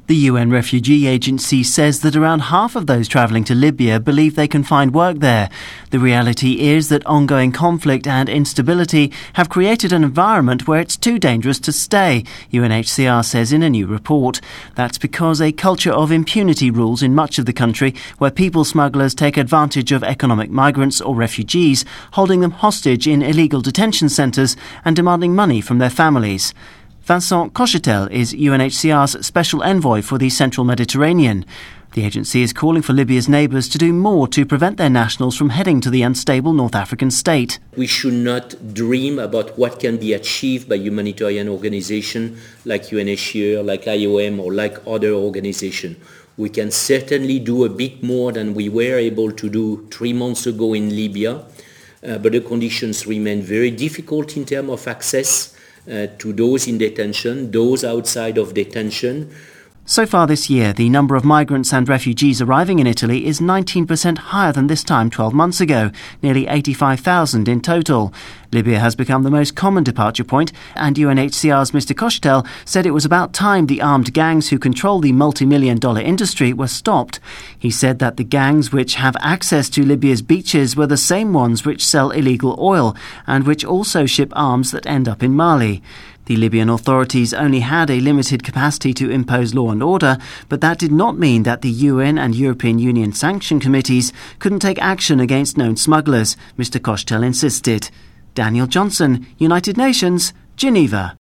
The UN Refugee Agency says that around half of those travelling to Libya believe they can find work there. The reality is that ongoing conflict and instability have created an environment where it's too dangerous to stay, UNHCR says in a new report. That's because a culture of impunity rules in much of the country, where people smugglers take advantage of economic migrants or refugees, holding them hostage in illegal detention centres and demanding money from their families. Vincent Cochetel is UNHCR's Special Envoy for the Central Mediterranean. The agency is calling for Libya's neighbours to do more to prevent their nationals from heading to the unstable North African state. We should not dream about what can be achieved by humanitarian organisations like UNHCR, like IOM or like other organisations. We can certainly do a bit more than we were able to do 3 months ago in Libya, but the conditions remain very difficult in terms of access to those in detention, those outside of detention. So far this year, the number of migrants and refugees arriving in Italy is 19% higher than this time 12 months ago, nearly 85,000 in total. Libya has become the most common departure point, and UNHCR's Mr. Cochetel said it was about time the armed gangs who control the multi-million-dollar industry were stopped. He said that the gangs which have access to Libya's beaches were the same ones which sell illegal oil and which also ship arms that end up in Mali. The Libyan authorities only had a limited capacity to impose law and order, but that did not mean that the UN and European Union sanction committees couldn't take action against known smugglers, Mr. Cochetel insisted. Daniel Johnson, United Nations, Geneva.